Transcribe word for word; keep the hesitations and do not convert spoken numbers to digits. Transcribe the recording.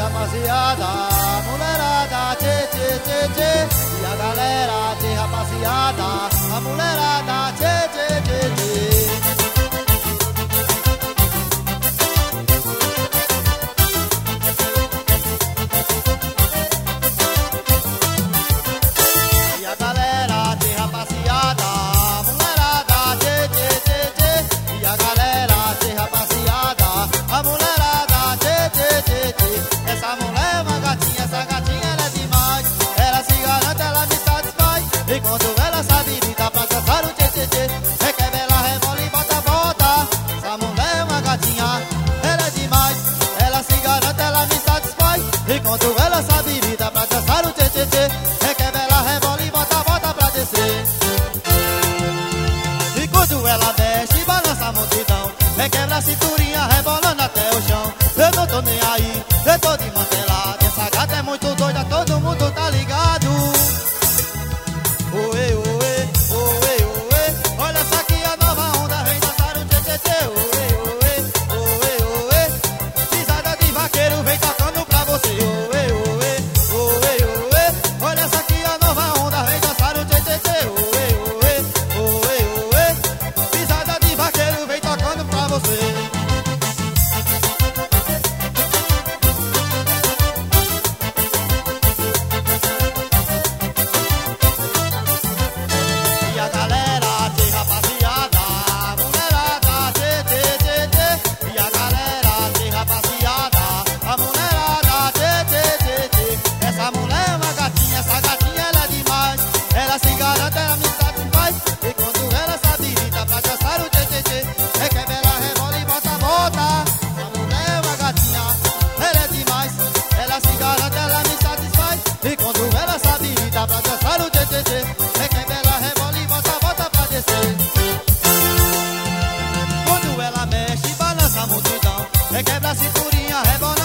rapaziada, mulherada, tchê, tchê, tchê, tchê. E a galera de rapaziada, a mulherada, tchê, tchê, tchê, tchê. Essa mulher é uma gatinha, essa gatinha ela é demais. Ela se garante, ela me satisfaz. Enquanto ela se habilita pra dançar o tchê-tchê-tchê, requebra, ela rebola e bota, bota. Essa mulher é uma gatinha, ela é demais. Ela se garante, ela me satisfaz. Enquanto ela se habilita pra dançar o tchê-tchê-tchê, requebra, ela rebola e bota, bota pra descer. Enquanto ela mexe, balança a multidão, requebra a cinturinha, rebolando até o chão. Eu não tô nem aí, eu tô de mantelado. Essa gata é muito doida, todo mundo tá ligado. Oê, oê, oê, oê. Olha essa aqui a nova onda, vem dançar o tchê-tchê-tchê. Oê, oê, oê, oê. Pisada de vaqueiro, vem tocando pra você. Oê, oê, oê, oê. Olha essa aqui a nova onda, vem dançar o tchê-tchê-tchê. Oê, oê, oê, oê. Pisada de vaqueiro, vem tocando pra você. Ela se garante, ela me satisfaz. E quando ela se habilita pra dançar o tchê-tchê-tchê, requebra, ela rebola e bota, bota. A mulher é uma gatinha, ela é demais. Ela se garante, ela me satisfaz. E quando ela se habilita pra dançar o tchê-tchê-tchê, requebra, ela rebola e bota, bota pra descer. Quando ela mexe, balança a multidão, requebra a cinturinha, rebola